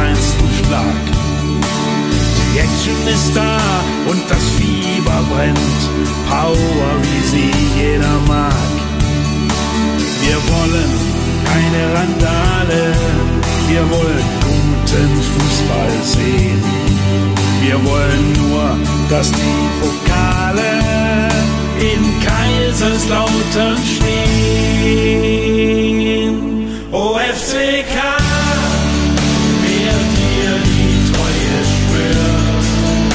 feinsten Schlag. Die Action ist da und das Fieber brennt, Power wie sie jeder mag. Wir wollen keine Randale, wir wollen guten Fußball sehen. Wir wollen nur, dass die Pokale in Kaiserslautern stehen. OFCK, wer dir die Treue schwört,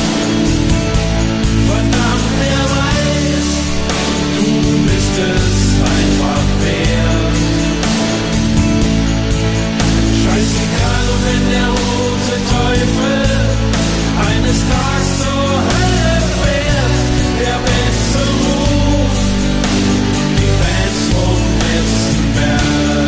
verdammt, wer weiß, du bist es einfach wert. Scheißegal, und wenn der rote Teufel eines Tages zur Hölle fährt, der beste Ruf, die Fans vom Betzenberg.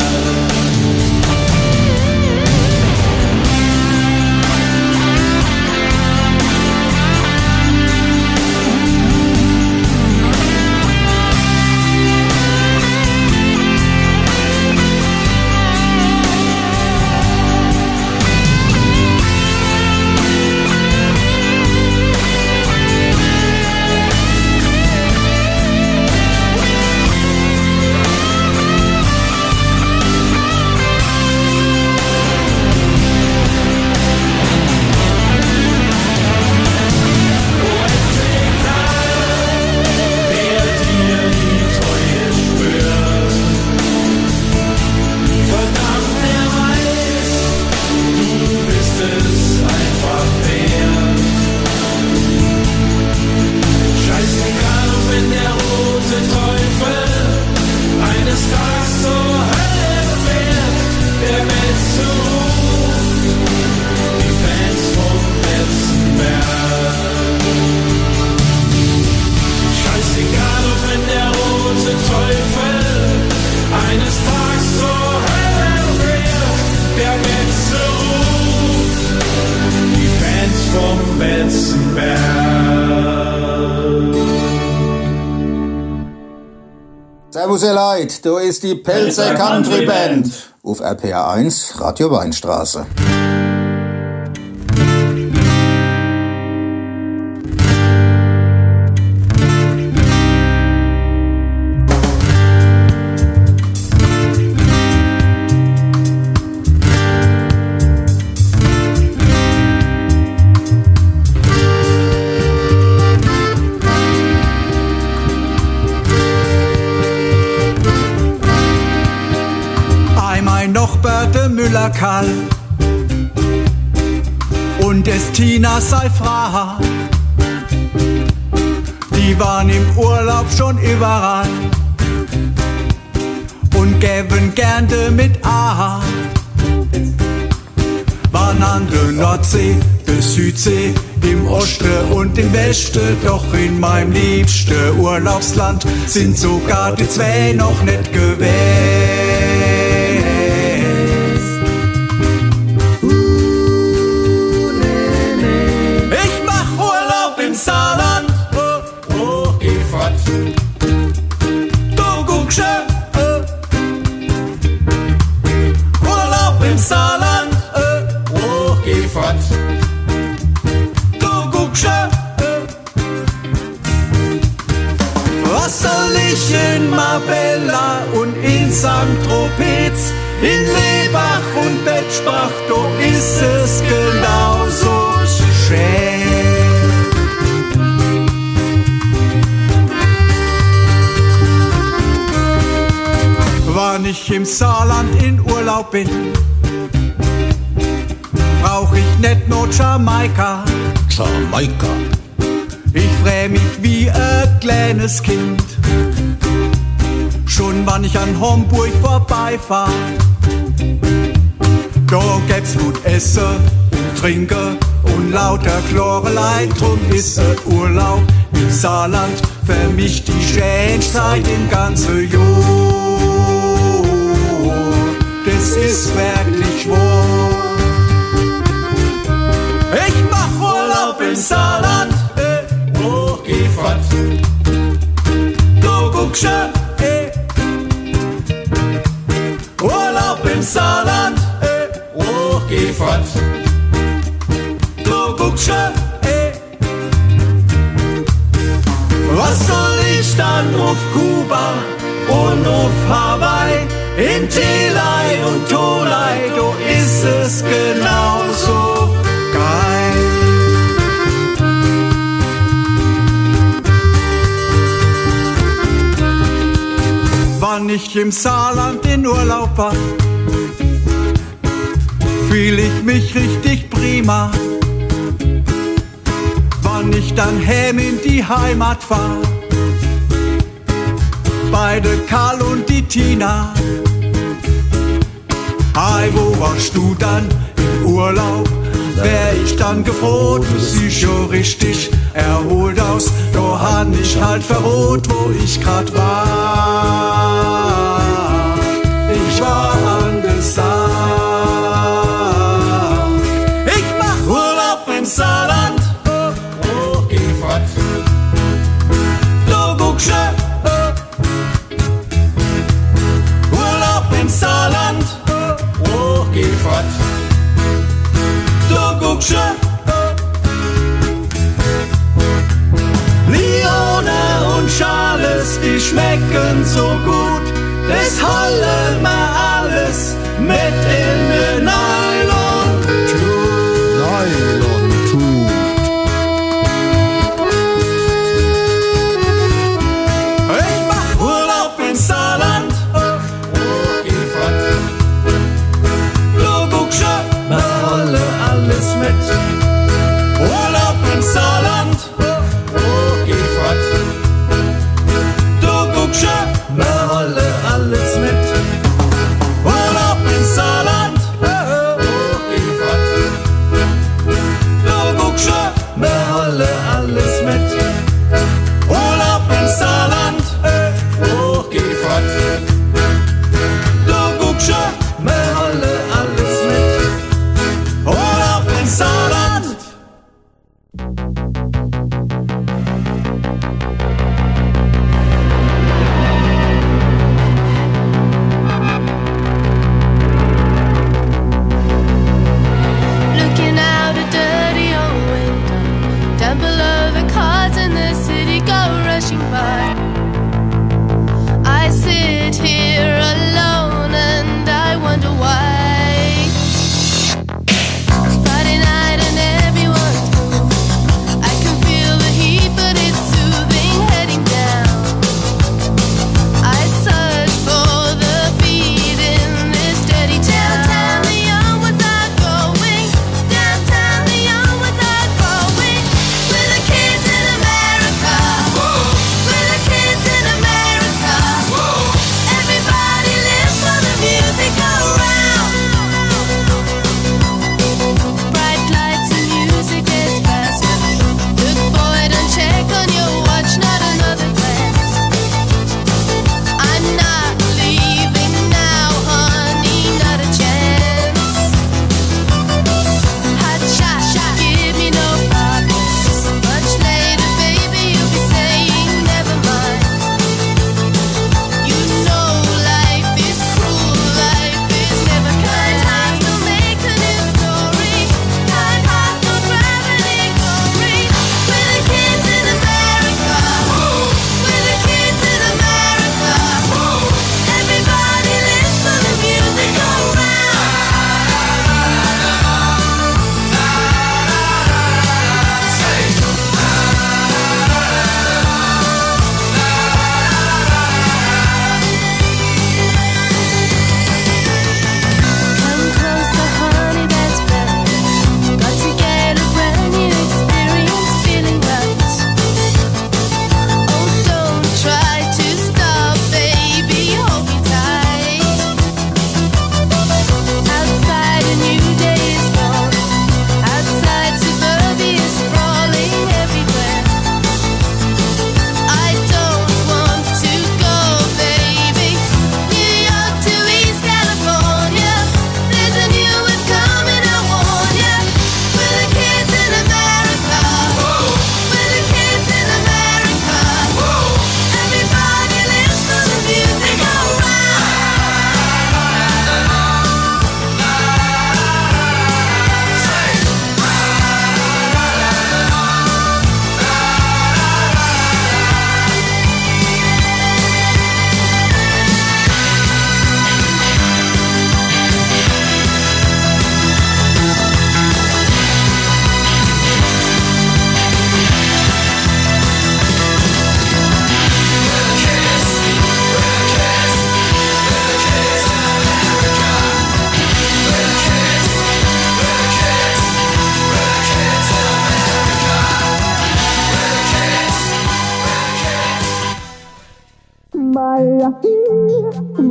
Servus ihr Leid, da ist die Pelzer Country Band auf RPR 1 Radio Weinstraße. Karl und es Tina Seifra, die waren im Urlaub schon überall und gäben gerne mit A. Waren an der Nordsee, der Südsee, im Osten und im Westen, doch in meinem liebsten Urlaubsland sind sogar die zwei noch nicht gewesen. Saarland, oh, geh fort. Du guckst Urlaub im Saarland, oh, geh fort. Du guckst was soll ich in Marbella und in St. Tropez, in Lebach und Betschbach, do ist es genauso schön. Wann ich im Saarland in Urlaub bin, brauch ich nicht nur Jamaika. Jamaika. Ich freu mich wie ein kleines Kind, schon wann ich an Homburg vorbeifahr. Da gäb's gut Essen und Trinken und lauter Chlorelei, drum ist ein Urlaub im Saarland für mich die schönste Zeit im ganzen Jahr. Das ist wirklich wahr. Ich mach Urlaub im Saarland, oh, geh fort. Du guckst Urlaub im Saarland, oh, geh fort. gucksche, was soll ich dann auf Kuba und auf Hawaii, in Telei und Tolai, do ist es genauso geil. Wann ich im Saarland in Urlaub war, fühl ich mich richtig prima. Wann ich dann heim in die Heimat fahr, beide Karl und die Tina. Hey, wo warst du dann im Urlaub? Wär ich dann gefroht, du siehst schon richtig erholt aus. Da han ich halt verrot, wo ich grad war. Ich war an der Saar. Ich mach Urlaub im Saarland. Oh, geh fort. Du gucksche. Urlaub im Saarland. Oh, geh fort. Du gucksche. Lione und Charles, die schmecken so gut. Das holen wir alles mit in den Nylon-Tut. Nylon-Tut. Ich mach Urlaub im Saarland. Oh, geh fort. Du gucksche, wir holen alles mit. Urlaub im Saarland. Oh, geh fort. Du gucksche, wir holen alles mit. Urlaub im Saarland.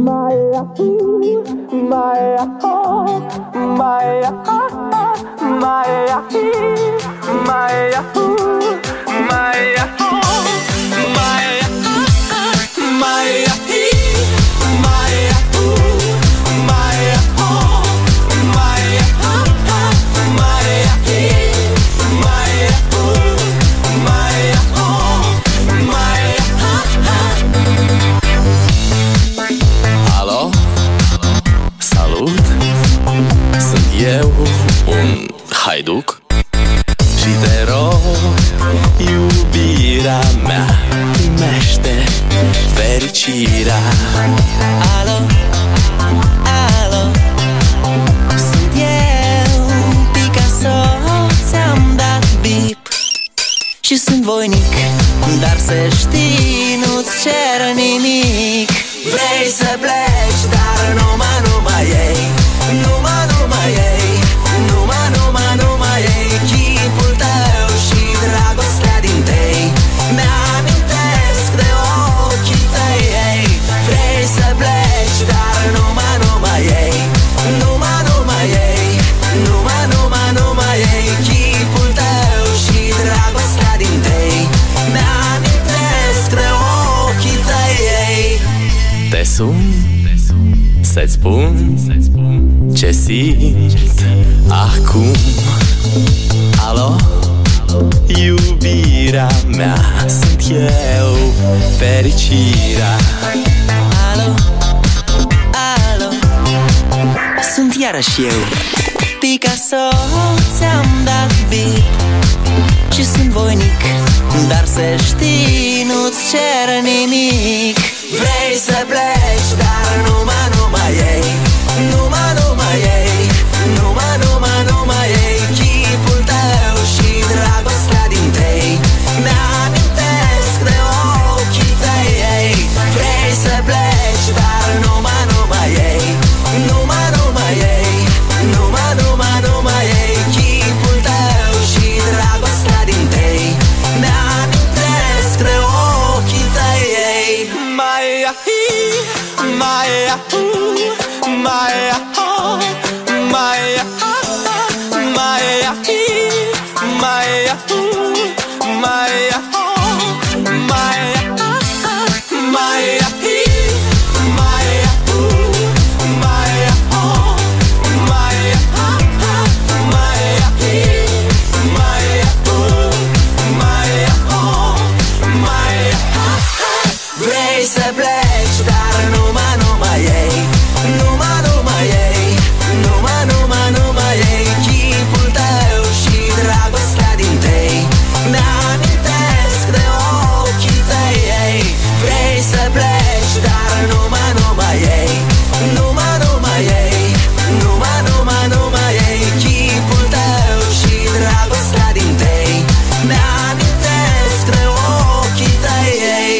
haiduc și te rog, iubirea mea, primește fericirea. Alo, alo, sunt eu, Picasso, ți-am dat bip și sunt voinic, dar să știi, nu-ți cer nimic. Vrei să pleci, dar numai ei, numai ei, numai ei, chipul tău și dragostea din tei. Mi-amintesc de ochii tăi, ei. Vrei să pleci, dar numai ei, numai ei, numai ei, chipul tău și dragostea din tei. Mi-amintesc de ochii tăi, ei. Te sun, să-ți spun ce simt acum. Alo, iubirea mea, sunt eu, fericirea. Alo, alo, sunt iarăși eu, Picasso, ți-am dat bip și sunt voinic, dar să știi, nu-ți cer nimic. Vrei să pleci, dar numai ei, numai ei, numai ei, chipul tău și dragostea din tei. Mi-amintesc de ochii tăi, ei. Vrei să pleci, dar numai ei, numai ei, numai ei, chipul tău și dragostea din tei. Mi-amintesc de ochii tăi, ei. Vrei să pleci, dar numai ei, numai ei, numai ei, chipul tău și dragostea din tei. Mi-amintesc de ochii tăi, ei. Vrei să pleci, dar numai ei, numai ei, numai ei, chipul tău și dragostea din tei. Mi-amintesc de ochii tăi, ei.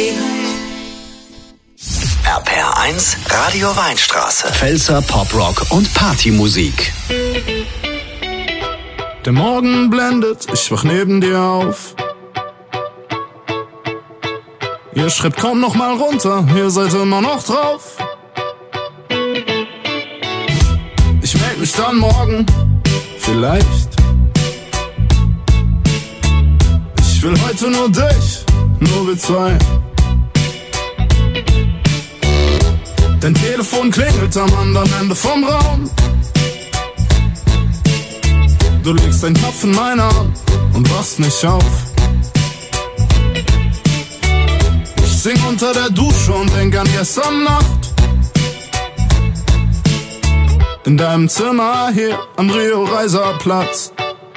RPR1, Radio Weinstraße. Pfälzer Poprock und Partymusik. Der Morgen blendet, ich wach neben dir auf. Ihr schreibt kaum noch mal runter, ihr seid immer noch drauf. Ich meld mich dann morgen, vielleicht. Ich will heute nur dich, nur wir zwei. Dein Telefon klingelt am anderen Ende vom Raum. Du legst deinen Kopf in meinen Arm und wachst nicht auf. Ich sing unter der Dusche und denk an gestern Nacht. In deinem Zimmer hier am Rio-Reiser-Platz.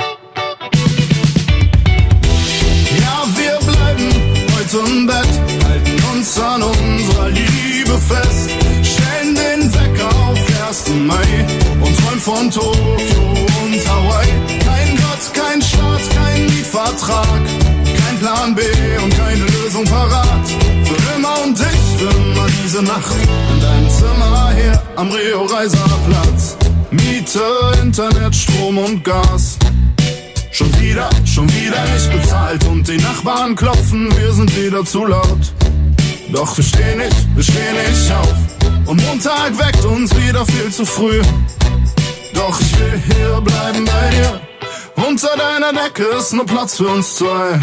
Ja, wir bleiben heute im Bett, halten uns an unserer Liebe fest. Stellen den Wecker auf 1. Mai und träumen von Tokio und Hawaii. Kein Gott, kein Staat, kein Mietvertrag, kein Plan B und keine Lösung parat. Für immer und dich, für immer diese Nacht in deinem Zimmer hier am Rio-Reiser-Platz. Miete, Internet, Strom und Gas. Schon wieder nicht bezahlt und die Nachbarn klopfen, wir sind wieder zu laut. Doch wir stehen nicht auf. und Montag weckt uns wieder viel zu früh. Doch ich will hier bleiben bei dir. Unter deiner Decke ist nur Platz für uns zwei.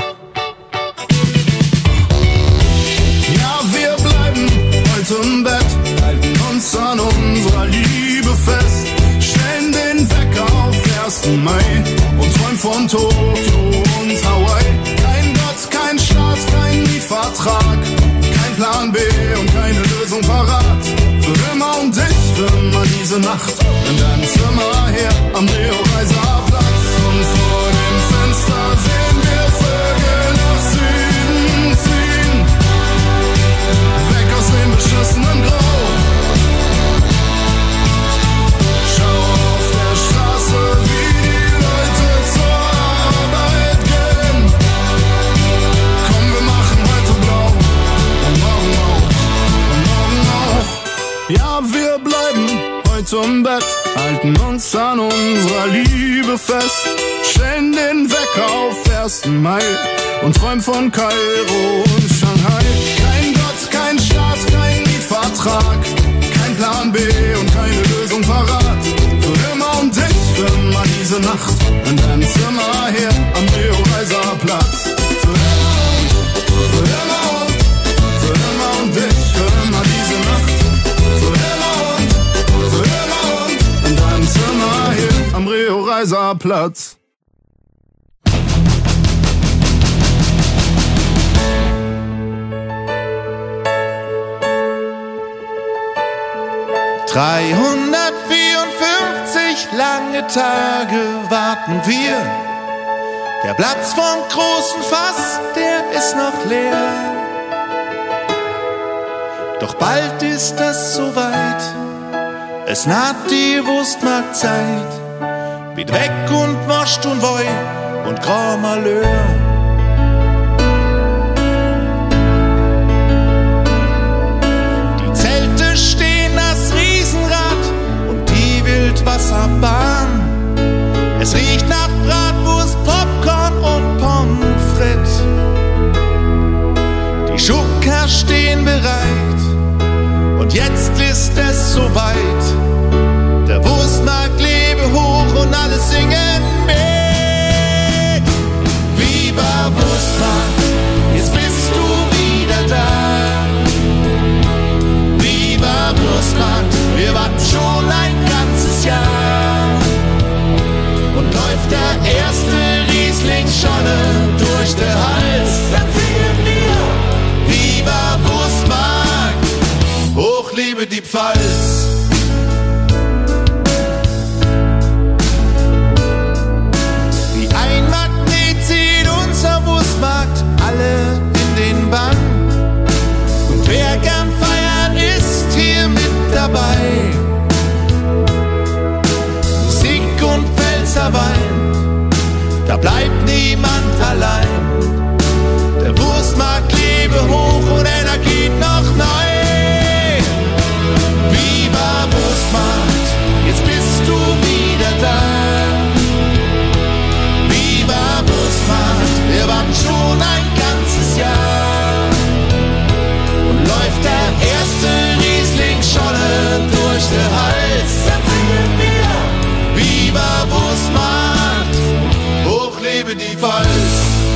Ja, wir bleiben heute im Bett, halten uns an unserer Liebe fest, stellen den Wecker auf 1. Mai und träumen von Tokio und Hawaii. Kein Gott, kein Staat, kein Mietvertrag, kein Plan B und keine Lösung parat. Für immer und ich, für immer diese Nacht in deinem Zimmer hier am Rio-Reiser-Platz. Und vor dem Fenster sehen wir Vögel nach Süden ziehen, weg aus dem beschissenen Grau. Schau auf der Straße, wie die Leute zur Arbeit gehen. Komm, wir machen heute blau und morgen auch und morgen auch. Ja, wir bleiben heute im Bett, halten uns an unserer Liebe fest, stellen den Wecker auf 1. Mai und träumen von Kairo und Shanghai. Kein Gott, kein Staat, kein Mietvertrag, kein Plan B und keine Lösung parat. Für immer und ich, für immer diese Nacht in deinem Zimmer hier am Rio-Reiser-Platz. Für immer und ich, für immer diese Nacht. Für immer und in deinem Zimmer hier am Rio-Reiser-Platz. ...354 lange Tage warten wir. Der Platz vom großen Fass, der ist noch leer. Doch bald ist es soweit, es naht die Wurstmarktzeit. Mit weg und Most und Woi und Grand Malheur. Die Zelte stehen das Riesenrad und die Wildwasserbahn. Es riecht nach Bratwurst, Popcorn und Pommes frites. Die Schubkarren stehen bereit und jetzt ist es soweit. Der Wurstmarkt lebe hoch und alle singen mit. Viva Wurstmarkt, jetzt bist du wieder da. Viva Wurstmarkt, wir warten schon ein ganzes Jahr. Und läuft der erste Riesling-Scholle durch den Hals, dann singen wir Viva Wurstmarkt, hoch lebe die Pfalz. Wie ein Magnet zieht unser Wurstmarkt alle in den Bann. Und wer gern feiert, ist hier mit dabei. Musik und Pfälzerwein, da bleibt niemand allein. Der Wurstmarkt lebe hoch und er geht noch neu. Viva Wurstmarkt, jetzt bist du wieder da. Viva Wurstmarkt, wir warten schon ein ganzes Jahr. Und läuft der erste Riesling-Scholle durch den Hals, dann singen wir Viva Wurstmarkt, hoch lebe die Pfalz.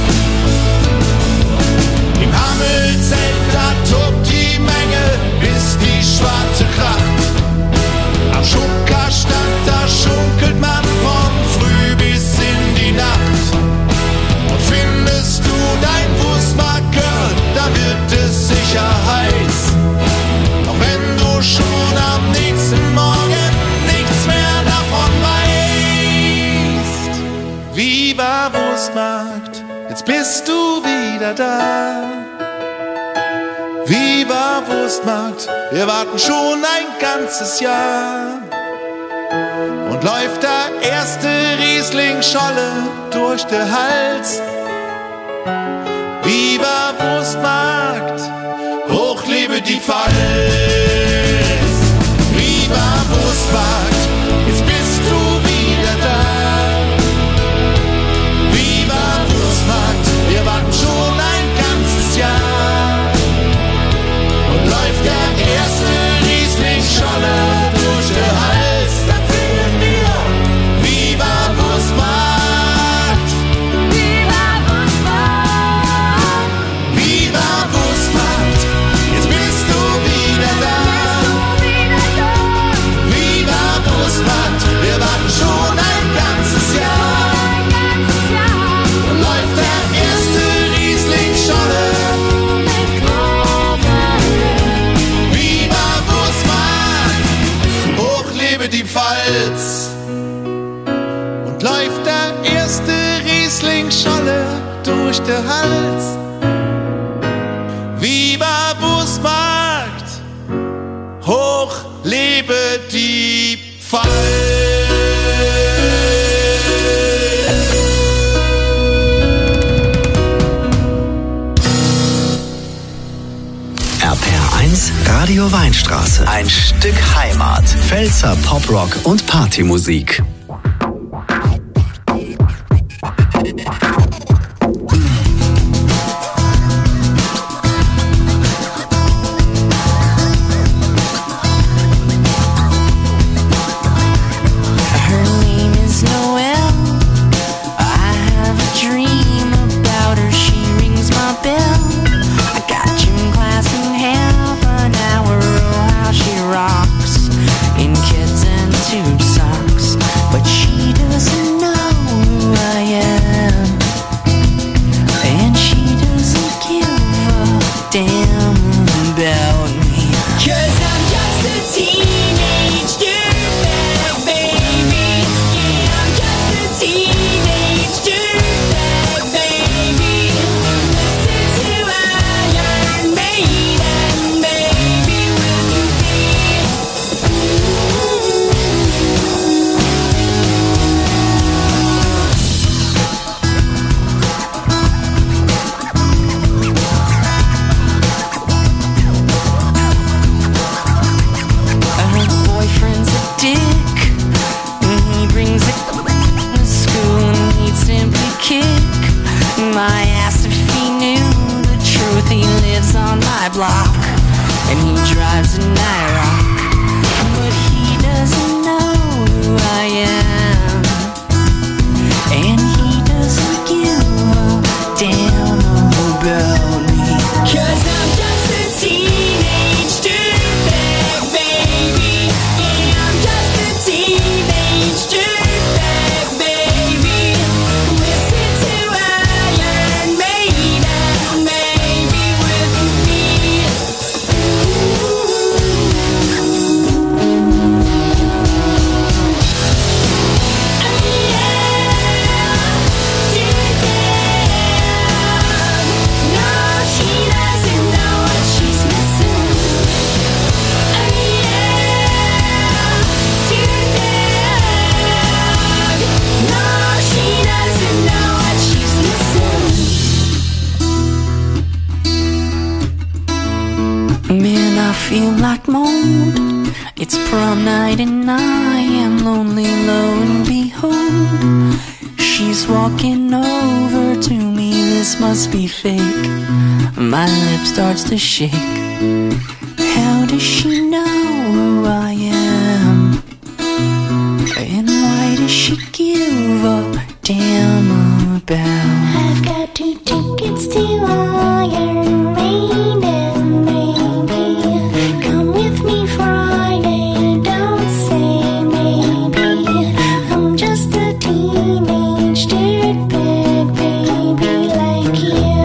Im Hammelzelt, da tobt die Menge, bis die Schwarte kracht. Am Schunkerstand, da schunkelt man von früh bis in die Nacht. Und findest du dein Wurstmarkt-Girl, da wird es sicher heiß. Auch wenn du schon am nächsten Morgen nichts mehr davon weißt. Viva Wurstmarkt, jetzt bist du wieder da. Viva Wurstmarkt, wir warten schon ein ganzes Jahr. Und läuft der erste Riesling-Scholle durch den Hals. Viva Wurstmarkt, hoch lebe die Pfalz. Viva Wurstmarkt, jetzt bist du wieder da. Viva Wurstmarkt, wir warten schon ein ganzes Jahr. Und läuft der erste Riesling läuft der erste Riesling-Scholle durch den Hals. Viva Wurstmarkt, hoch lebe die Pfalz. RPR1 Radio Weinstraße. Ein Stück Heimat. Pfälzer Poprock und Partymusik. Starts to shake. How does she know who I am? And why does she give a damn about? I've got 2 tickets to Iron Maiden, baby. Come with me Friday, don't say maybe. I'm just a teenage dirtbag baby like you.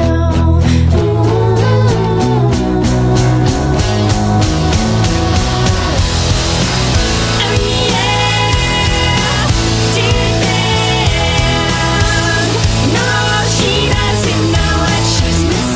She doesn't know what she's missing.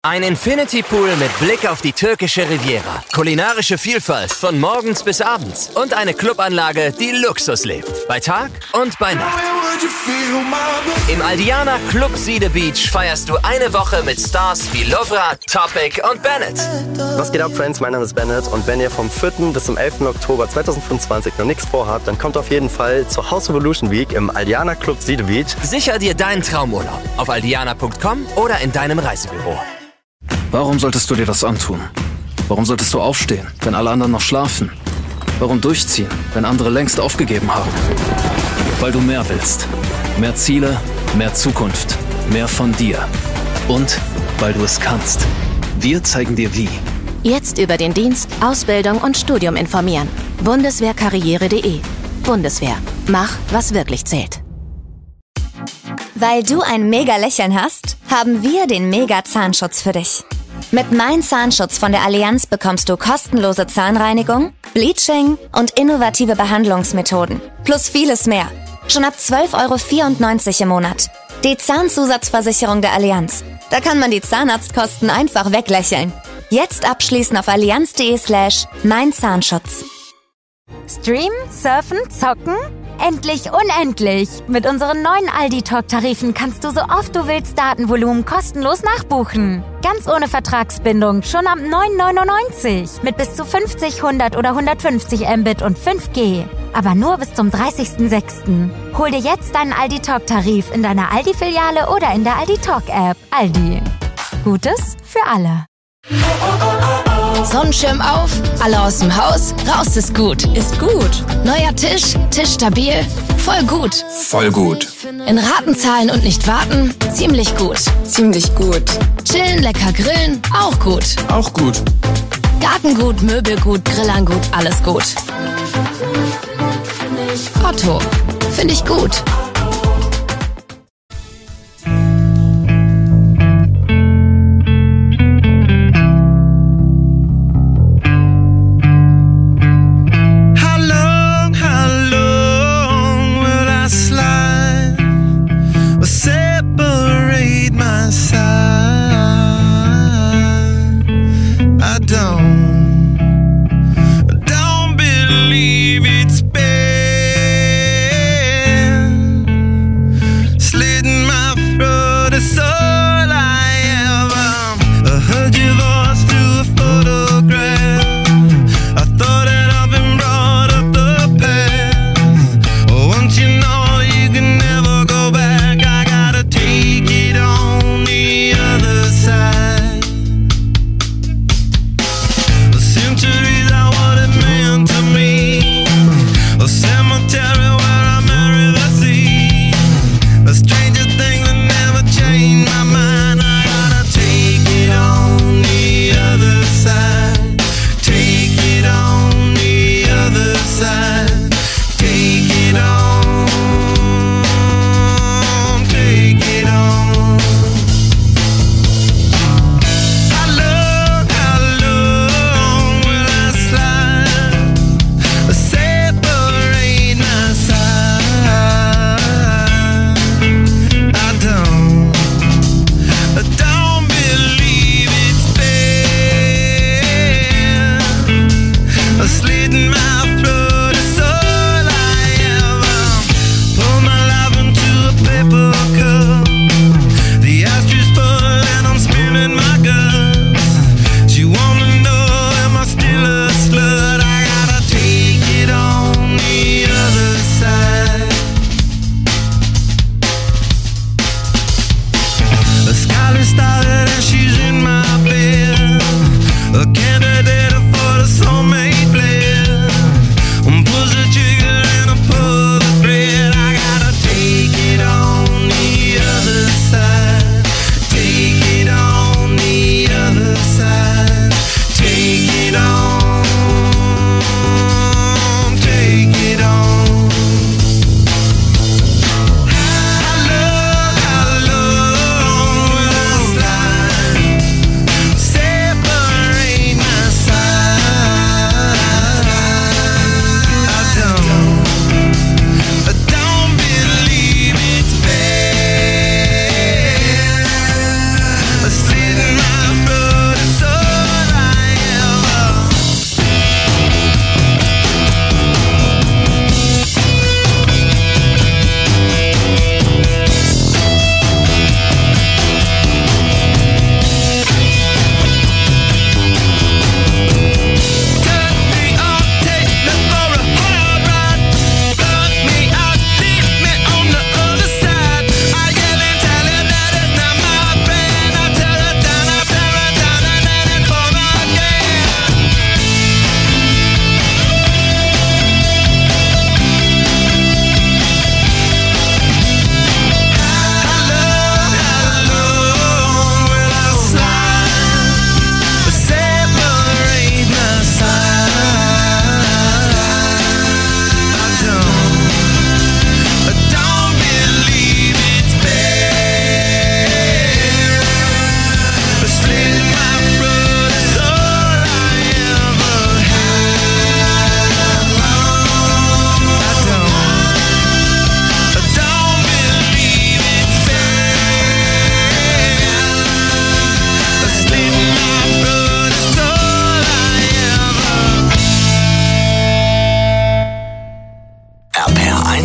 Ein Infinity Pool mit Blick auf die türkische Riviera. Kulinarische Vielfalt von morgens bis abends. Und eine Clubanlage, die Luxus lebt. Bei Tag und bei Nacht. Im Aldiana Club Siede Beach feierst du eine Woche mit Stars wie Lovra, Topic und Bennett. Was geht ab, Friends? Mein Name ist Bennett und wenn ihr vom 4. bis zum 11. Oktober 2025 noch nichts vorhabt, dann kommt auf jeden Fall zur House Revolution Week im Aldiana Club Siede Beach. Sicher dir deinen Traumurlaub auf aldiana.com oder in deinem Reisebüro. Warum solltest du dir das antun? Warum solltest du aufstehen, wenn alle anderen noch schlafen? Warum durchziehen, wenn andere längst aufgegeben haben? Weil du mehr willst. Mehr Ziele, mehr Zukunft, mehr von dir. Und weil du es kannst. Wir zeigen dir wie. Jetzt über den Dienst, Ausbildung und Studium informieren. Bundeswehrkarriere.de. Bundeswehr. Mach, was wirklich zählt. Weil du ein Mega-Lächeln hast, haben wir den Mega-Zahnschutz für dich. Mit Mein Zahnschutz von der Allianz bekommst du kostenlose Zahnreinigung, Bleaching und innovative Behandlungsmethoden. Plus vieles mehr. Schon ab 12,94 € im Monat. Die Zahnzusatzversicherung der Allianz. Da kann man die Zahnarztkosten einfach weglächeln. Jetzt abschließen auf allianz.de/meinzahnschutz. Streamen, surfen, zocken? Endlich unendlich! Mit unseren neuen Aldi-Talk-Tarifen kannst du so oft du willst Datenvolumen kostenlos nachbuchen. Ganz ohne Vertragsbindung, schon ab 9,99 € mit bis zu 50, 100 oder 150 Mbit und 5G. Aber nur bis zum 30.06. Hol dir jetzt deinen Aldi-Talk-Tarif in deiner Aldi-Filiale oder in der Aldi-Talk-App. Aldi. Gutes für alle. Sonnenschirm auf, alle aus dem Haus, raus ist gut. Ist gut. Neuer Tisch, Tisch stabil, voll gut. Voll gut. In Raten zahlen und nicht warten, ziemlich gut. Ziemlich gut. Chillen, lecker grillen, auch gut. Auch gut. Gartengut, Möbelgut, Grillangut, alles gut. Otto, finde ich gut. Don't believe it's been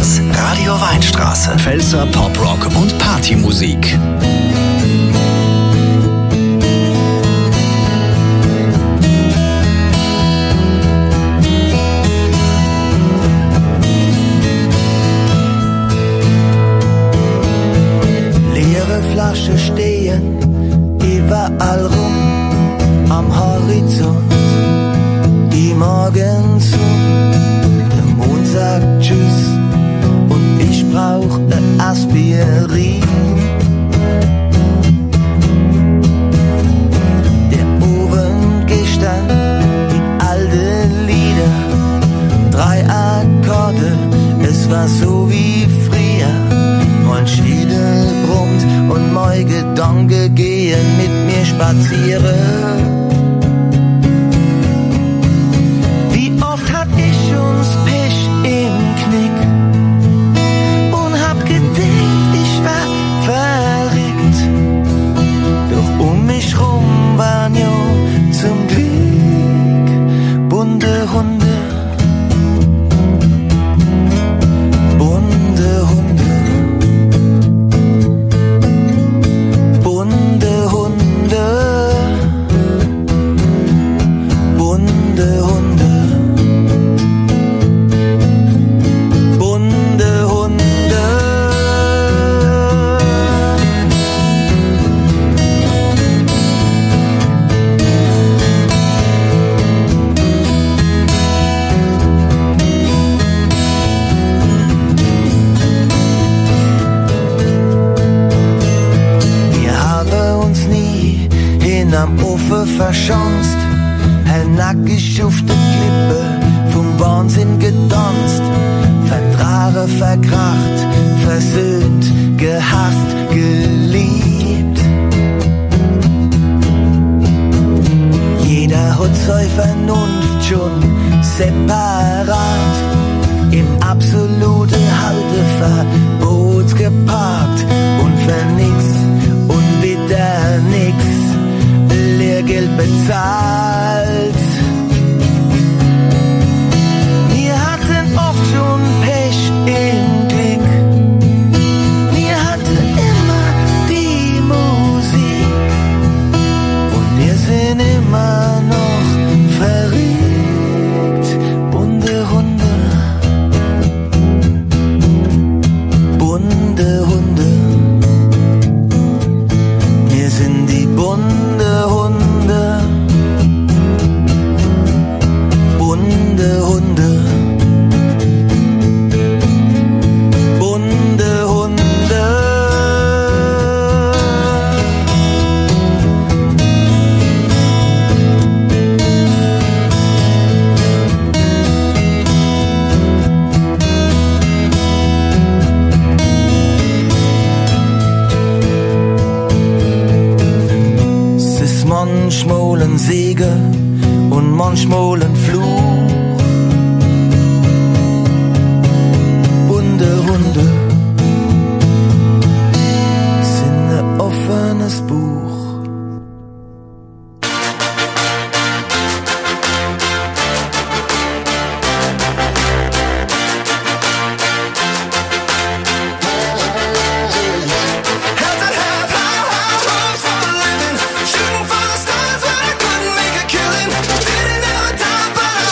1. Radio Weinstraße. Pfälzer Poprock und Partymusik. Flasche stehen überall rum am Horizont. Die Morgensonne, der Mond sagt Tschüss und ich brauch ne Aspirin. Der Ofen gestern, die alte Lieder, 3 Akkorde, es war so wie früher. Mein Schädel brummt und mein Gedanke gehen mit mir spazieren. Wie oft hat ich uns Pech im Knick und hab gedacht, ich war verrückt. Doch um mich rum waren ja zum Glück bunte Hunde. Am Ufer verschanzt, hernackgeschufte Klippe, vom Wahnsinn getanzt, vertragen, verkracht, versöhnt, gehasst, geliebt. Jeder hat seine Vernunft schon separat, im absolute Halteverbot geparkt und für nix und wieder nix Lehrgeld bezahlt. Wir hatten oft schon Pech im Glück. Wir hatten immer die Musik. Und wir sind immer noch verrückt. Bunte Hunde. Bunte Hunde. Wir sind die bunte Hunde. Bunte Hunde. Bunte Hunde. Es ist manchmal ein Segen und manchmal ein Fluch. Bunte Hunde sind ein offenes Buch. Shooting for the stars, but I couldn't make a killing. Didn't have a time, but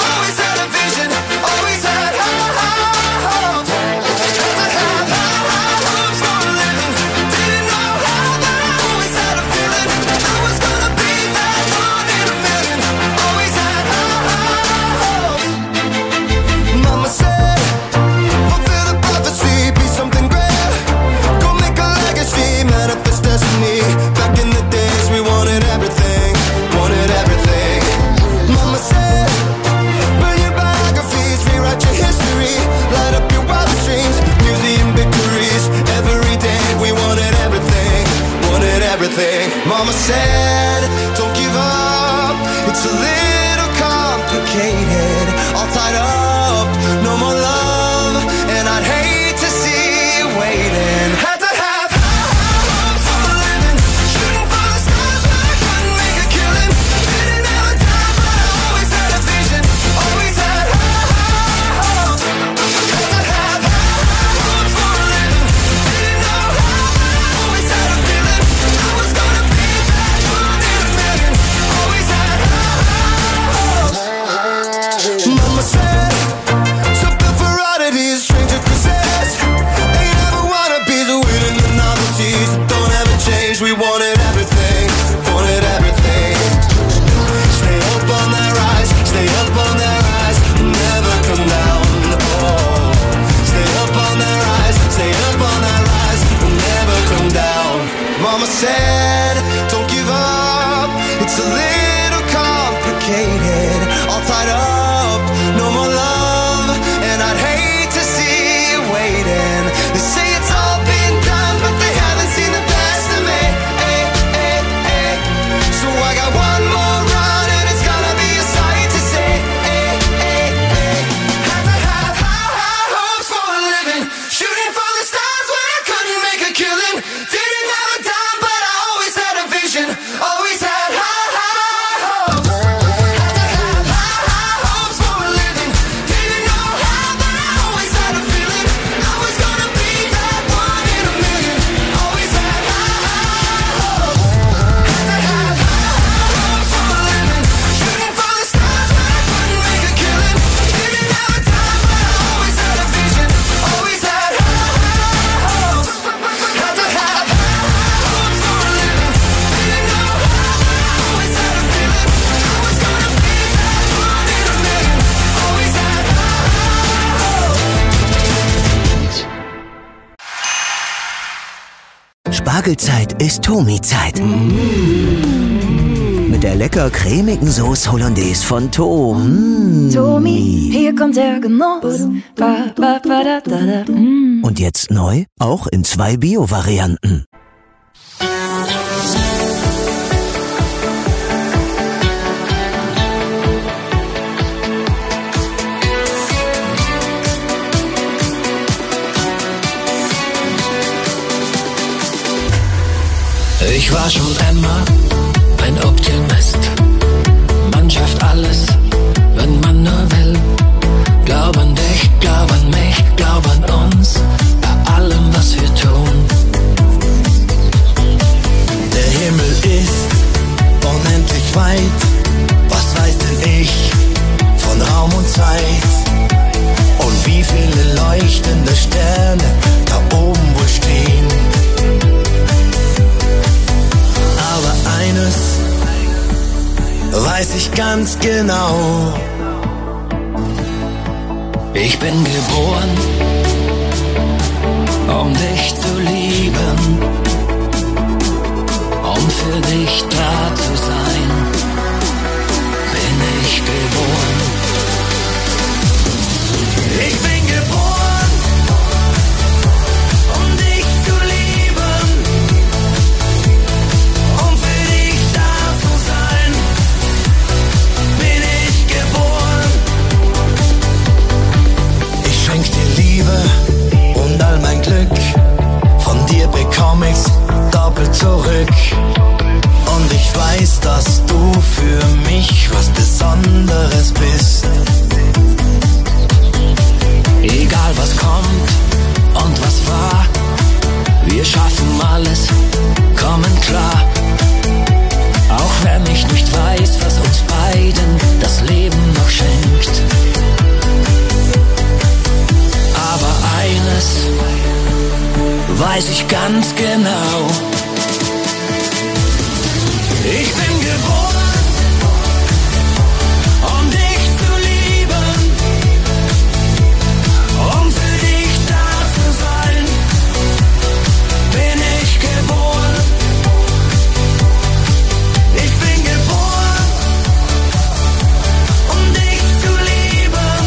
Spargelzeit ist Tomi-Zeit. Mit der lecker cremigen Sauce Hollandaise von Tomi, hier kommt der Genuss. Und jetzt neu, auch in 2 Bio-Varianten. Ich war schon immer ein Optimist. Man schafft alles, wenn man nur will. Glaub an dich, glaub an mich, glaub an uns, bei allem, was wir tun. Der Himmel ist unendlich weit. Was weiß denn ich von Raum und Zeit? Und wie viele leuchtende Sterne da oben wohl stehen? Aber eines weiß ich ganz genau. Ich bin geboren, um dich zu lieben, um für dich da zu sein. Bin ich geboren. Ich bin geboren, um dich zu lieben, um für dich da zu sein. Bin ich geboren. Ich schenk dir Liebe und all mein Glück. Von dir bekomm ich's doppelt zurück. Und ich weiß, dass du für mich was Besonderes bist. Egal was kommt und was war, wir schaffen alles, kommen klar. Auch wenn ich nicht weiß, was uns beiden das Leben noch schenkt. Aber eines weiß ich ganz genau. Ich bin geboren, um dich zu lieben, um für dich da zu sein. Bin ich geboren. Ich bin geboren, um dich zu lieben,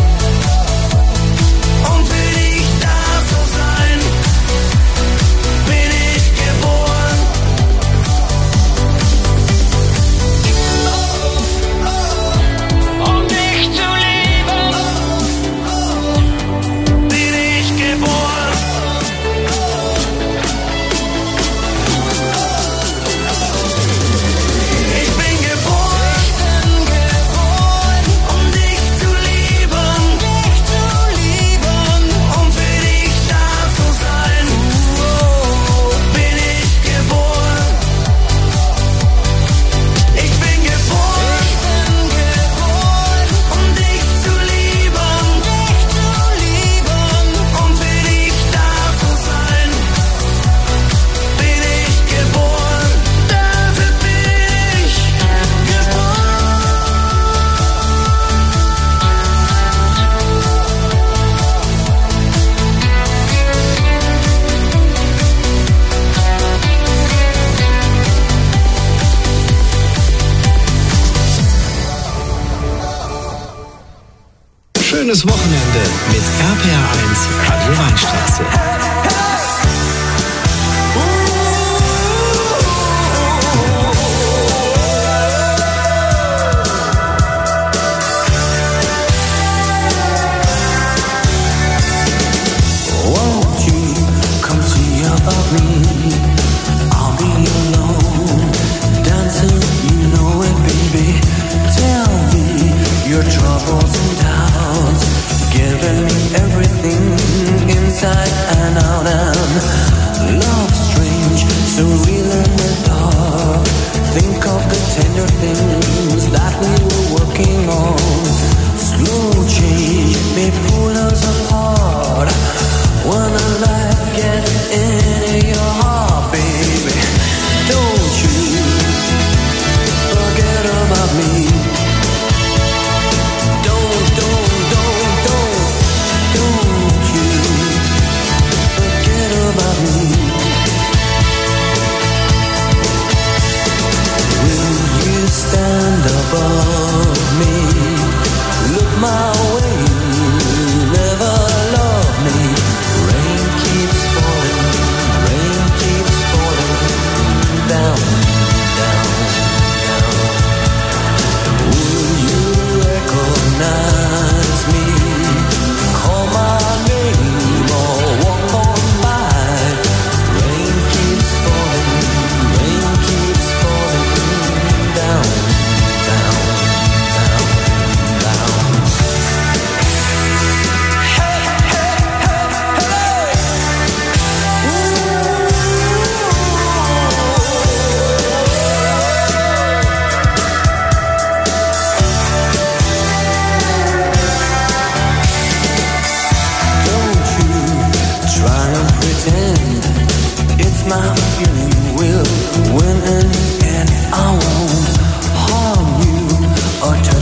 um für dich da zu sein. Bin ich geboren. Um dich zu lieben, bin ich geboren. Ich bin geboren, um dich zu lieben, um für dich da zu sein. Bin ich geboren. Ich bin geboren, um dich zu lieben, um für dich da zu sein. Bin ich geboren, dafür bin ich Schönes Wochenende mit RPR1 Radio Weinstraße. Won't you come see about me? I'll be alone, dancing, you know it, baby. Tell me your troubles and doubts, giving me everything inside and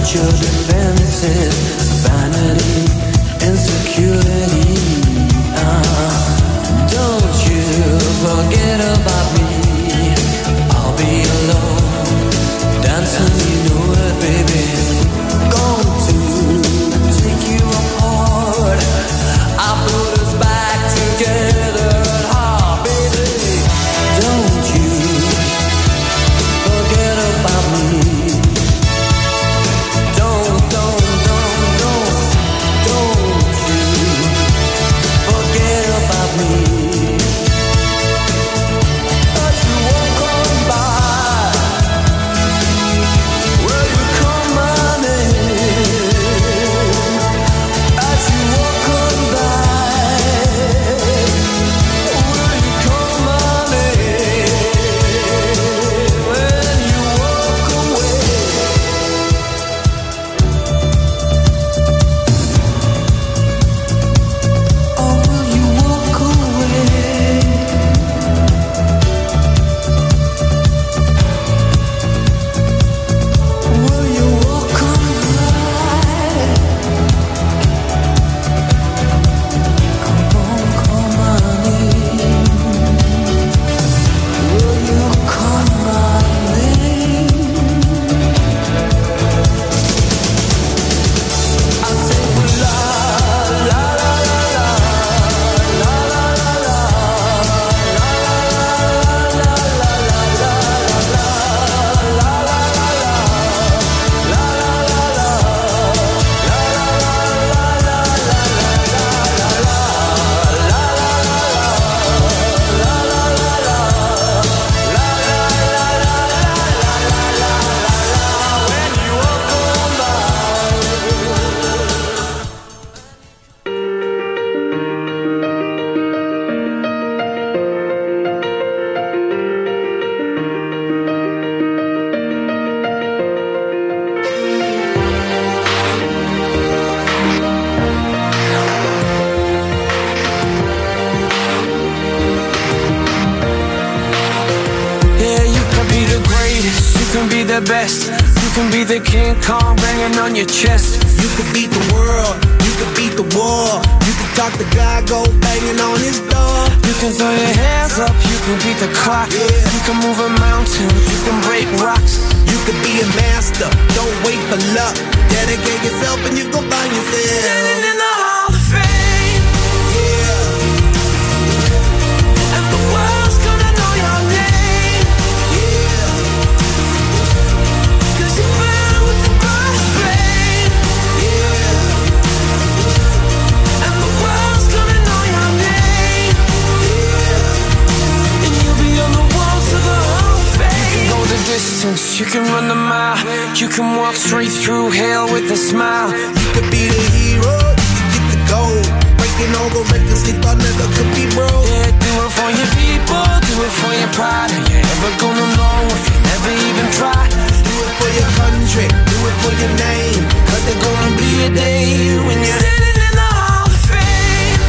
your defenses, vanity, insecurity. Don't you forget about me. I'll be alone, dancing, you know it, baby. Going to take you apart. I put us back together at heart, baby. Don't you forget about me. Don't you forget about me. As you walk on by, will you call my name? As you walk on by, will you call my name? When you walk away. Oh, will you walk away? Will you walk on by? Come on, call my name. Will you call my name? I say la la la la la la la la Yeah, you can be the greatest, you can be the best, you can be the King Kong banging on your chest. You could beat the world, you could beat the war. You could talk to God, go banging on his door. You can throw your hands up, you can beat the clock. You can move a mountain, you can break rocks. You could be a master, don't wait for luck. Dedicate yourself and you gon' find yourself Standing in the Hall of Fame. And the world's gonna know your name. 'Cause you burn with the brush flame. And the world's gonna know your name. And you'll be on the walls of the Hall of Fame. You can go the distance, you can run the mile. You can walk straight through hell with a smile. You could be the hero, you could get the gold. Breaking all the records they thought never could be broke. Yeah, do it for your people, do it for your pride. Are you ever gonna know if you never even try? Do it for your country, do it for your name. 'Cause there's gonna be a day when you're Standing in the Hall of Fame.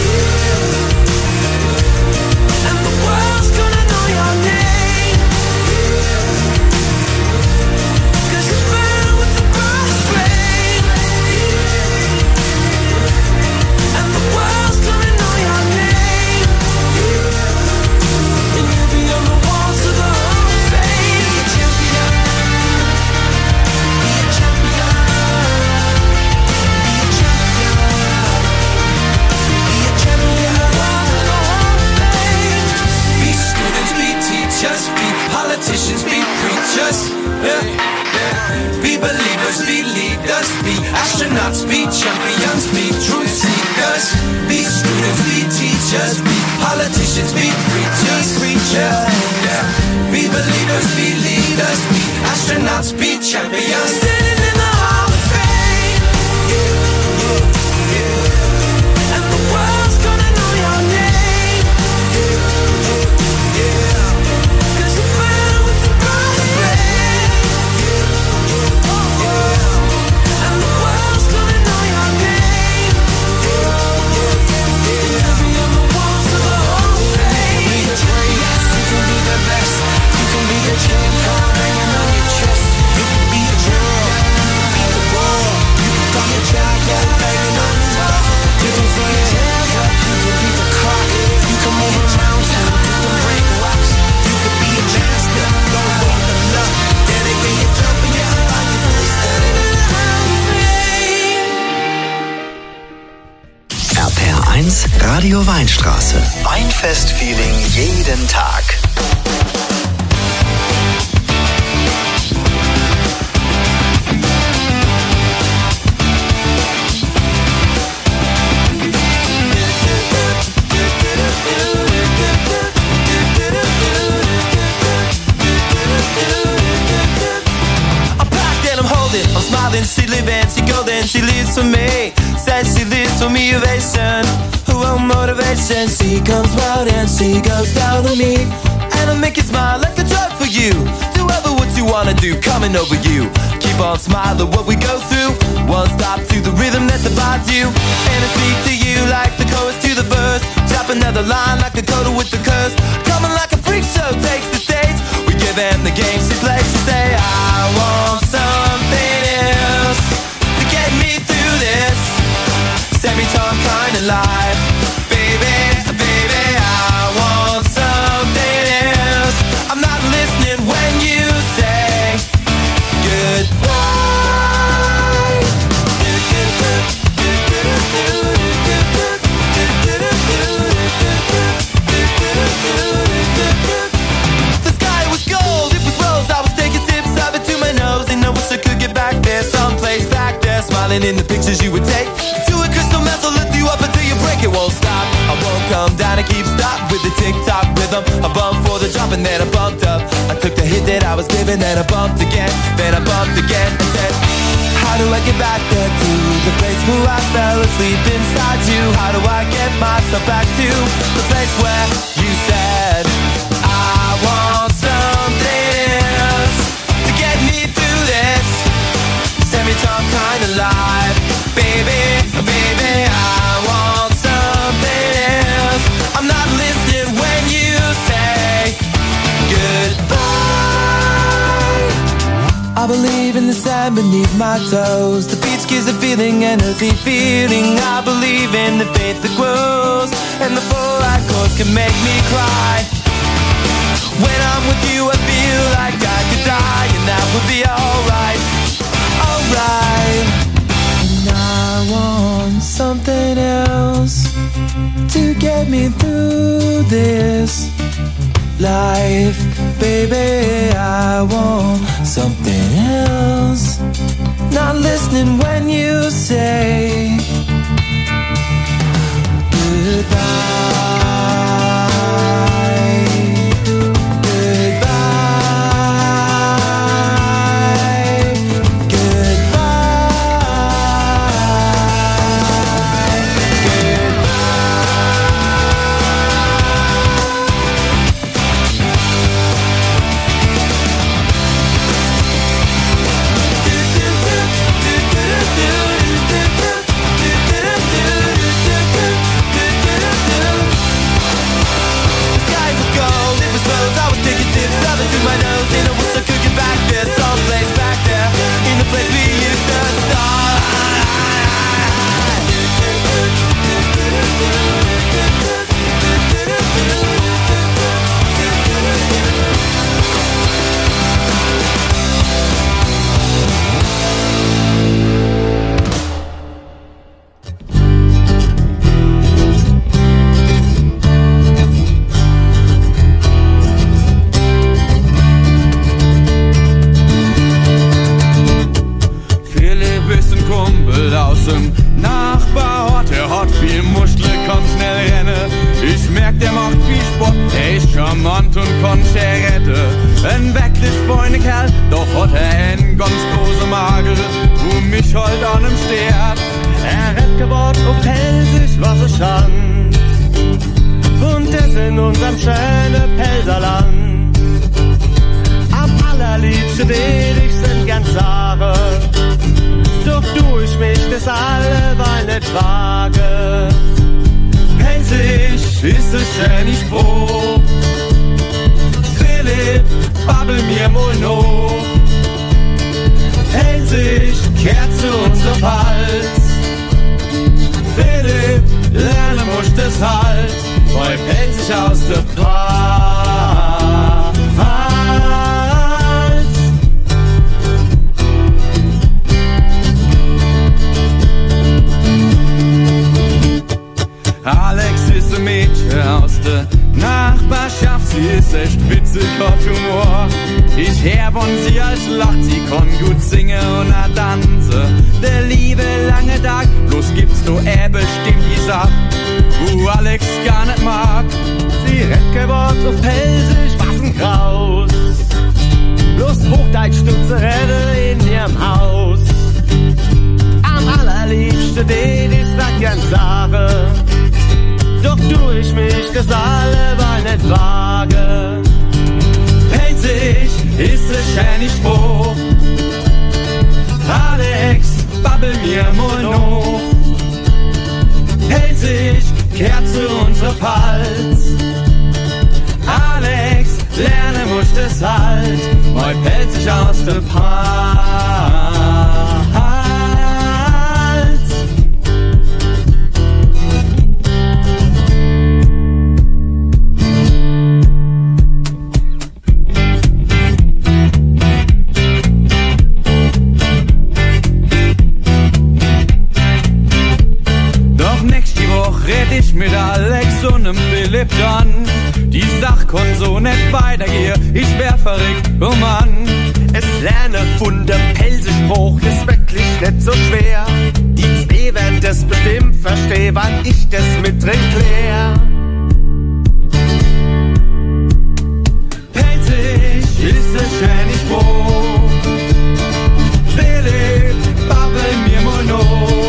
And the world's gonna know your name. 'Cause you burn with the brush flame. And the world's gonna know your name. And you'll be on the walls of the Hall of Fame. Be a champion. Be a champion. Be a champion. Be a champion. Walls of the Hall of Fame. Be students, be teachers, be politicians, be preachers. Yeah. Be believers, be leaders, be astronauts, be champions, be truth seekers. Be students, be teachers, be politicians, be preachers, yeah. Be believers, be leaders, be astronauts, be champions. Standing in the Hall of Fame. And the world's gonna know your name. 'Cause you burn with the brush flame. And the world's gonna know your name. You'll be on the walls of the Hall of Fame. You can be the greatest, you can be the best, you can be the King Kong banging on your chest. You Radio Weinstraße. Weinfest-Feeling jeden Tag. I'm smiling, she living, she golden, she lives for me. Says she lives for me, ovation, her own motivation. She comes round and she goes down on me, and I make you smile like a drug for you. Do ever what you wanna do, coming over you. Keep on smiling what we go through. One stop to the rhythm that divides you, and I speak to you like the chorus to the verse. Drop another line like a coda with the curse. Coming like a freak show takes the stage. We give them the game she plays. She say, I want something else to get me through this semi-tone kind of life. Baby, baby, I want something else. I'm not listening when you say goodbye. The sky was gold, it was rose. I was taking sips of it to my nose, and I wish I could get back there, someplace back there, smiling in the pictures you would take. To a crystal meth, I'll lift you up until you break. It won't stop. I won't come down and keep stop with the tick-tock rhythm. I bumped for the drop and then I bumped up. I took the hit that I was given, then I bumped again, then I bumped again, and said, how do I get back there to the place where I fell asleep inside you? How do I get myself back to the place where you said I want something else to get me through this semi-tone kind of life? Baby, baby, I want something else. I'm not listening when you say goodbye. I believe in the sand beneath my toes. The beach gives a feeling, an earthy feeling. I believe in the faith that grows, and the 4-right chords can make me cry. When I'm with you, I feel like I could die, and that would be alright, alright. And I want something else to get me through this life. Baby, I want something else. Not listening when you say goodbye. My nose, and I wish I could get back there, someplace back there, in the place we used to start. Aus dem Nachbarort, der hat viel Muschel, kann schnell rennen. Ich merk, der macht viel Sport, der ist charmant und kann retten. Ein wirklich feiner Kerl, doch hat er einen ganz großen Magel, wo mich halt an ihm stört. Er hat gebaut auf Pelsisch, was er schanzt, und das in unserem schönen Pelserland. Am allerliebsten will ich sind ganz Sache, doch du ich mich das alleweil nicht wage. Pelzig ist es schön, ich froh. Philipp, babbel mir mal noch. Pelzig kehrt zu unserem Hals. Philipp, lerne muss das halt, weil Pelzig aus der Pfad. Alex ist süße Mädchen aus der Nachbarschaft, sie ist echt witzig, hat Humor. Ich hör von sie als lacht, sie kann gut singen und a tanze. Der liebe lange Tag, bloß gibt's du bestimmt die Sache, wo Alex gar nicht mag. Sie redt kein Wort auf Pelsisch, was ein Kraus. Bloß Hochdeutsch stutze Rede in ihrem Haus. Am allerliebsten det ist das ganz Sache. Doch tu ich mich das alleweil nicht wage. Pelzig ist es schön Spruch. Alex, babbel mir mal noch. Pelzig kehrt zu unserer Palz. Alex, lerne muss das halt. Moi pelzig aus der Palz. Red ich mit Alex und nem Philipp dann. Die Sach kann so nicht weitergehen, ich wär verrückt, oh Mann. Es lerne von dem Pelzespruch, ist wirklich nicht so schwer. Die zwei werden das bestimmt verstehen, wann ich das mit drin klär. Pelzig ist es schön, ich Spruch. Philipp, babbel mir mal noch.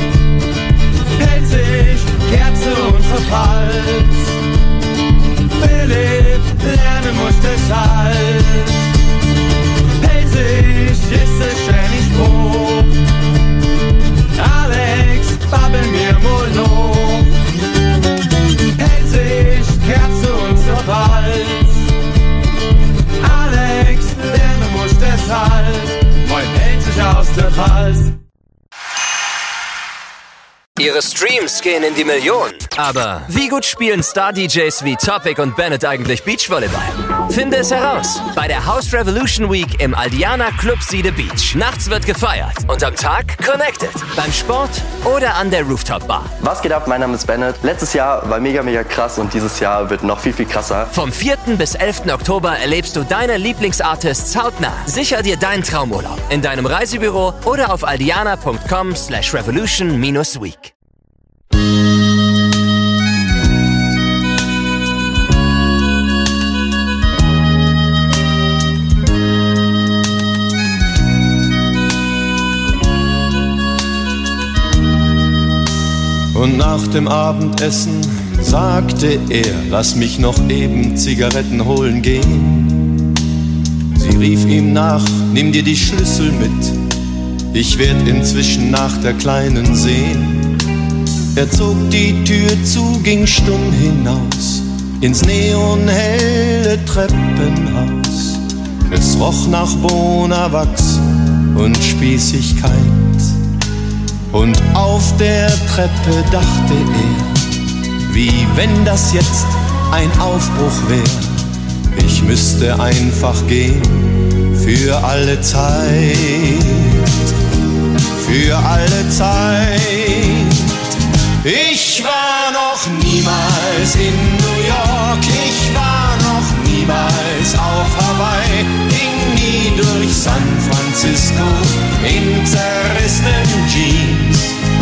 Pelzig kehrt zu unserer Palz. Philipp, lernen muss das halt. Pelzig ist es schön, ich Spruch. Alex, babbel mir mal noch. Pelzig kehrt zu unserer Palz. Alex, lernen muss das halt. Moin Pelzig aus der Palz. Ihre Streams gehen in die Millionen. Aber wie gut spielen Star-DJs wie Topic und Bennett eigentlich Beachvolleyball? Finde es heraus bei der House Revolution Week im Aldiana Club Siede Beach. Nachts wird gefeiert und am Tag connected. Beim Sport oder an der Rooftop-Bar. Was geht ab? Mein Name ist Bennett. Letztes Jahr war mega krass und dieses Jahr wird noch viel krasser. Vom 4. bis 11. Oktober erlebst du deine Lieblingsartists hautnah. Sicher dir deinen Traumurlaub in deinem Reisebüro oder auf aldiana.com/revolution-week. Und nach dem Abendessen sagte er, lass mich noch eben Zigaretten holen gehen. Sie rief ihm nach, nimm dir die Schlüssel mit, ich werd inzwischen nach der Kleinen sehen. Er zog die Tür zu, ging stumm hinaus, ins neonhelle Treppenhaus. Es roch nach Bonawachs und Spießigkeit. Und auf der Treppe dachte er, wie wenn das jetzt ein Aufbruch wär. Ich müsste einfach gehen, für alle Zeit, für alle Zeit. Ich war noch niemals in New York, ich war noch niemals auf Hawaii, ging nie durch San Francisco in zerrissenen Jeans.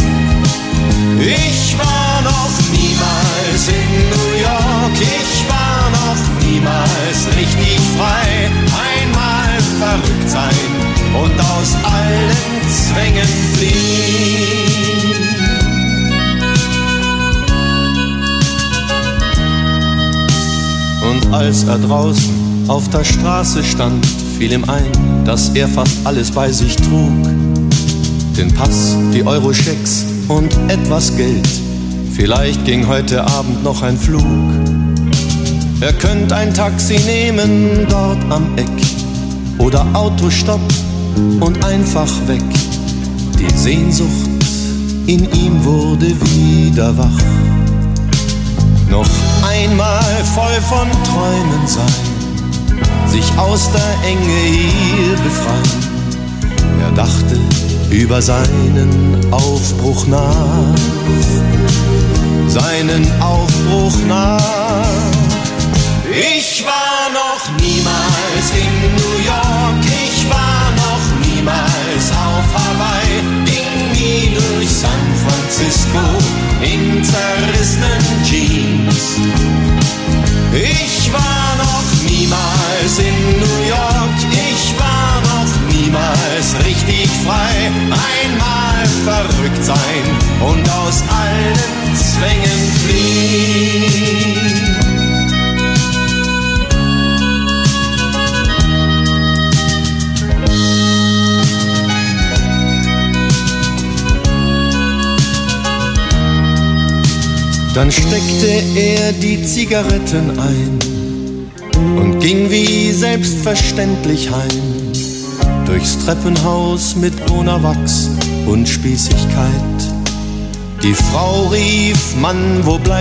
Ich war noch niemals in New York, ich war noch niemals richtig frei. Einmal verrückt sein und aus allen Zwängen fliehen. Und als er draußen auf der Straße stand, fiel ihm ein, dass er fast alles bei sich trug. Den Pass, die Euroschecks und etwas Geld. Vielleicht ging heute Abend noch ein Flug. Er könnte ein Taxi nehmen dort am Eck oder Autostopp und einfach weg. Die Sehnsucht in ihm wurde wieder wach. Noch einmal voll von Träumen sein, sich aus der Enge hier befreien. Er dachte über seinen Aufbruch nach. seinen Aufbruch nah. Ich war noch niemals in New York, ich war noch niemals auf Hawaii, ging nie durch San Francisco in zerrissenen Jeans. Ich war noch niemals in New York, ich war noch niemals richtig frei. Einmal verrückt sein und aus allen Zwängen fliehen. Dann steckte er die Zigaretten ein und ging wie selbstverständlich heim, durchs Treppenhaus mit Bonawachs und Spießigkeit. Die Frau rief: Mann, wo bleibt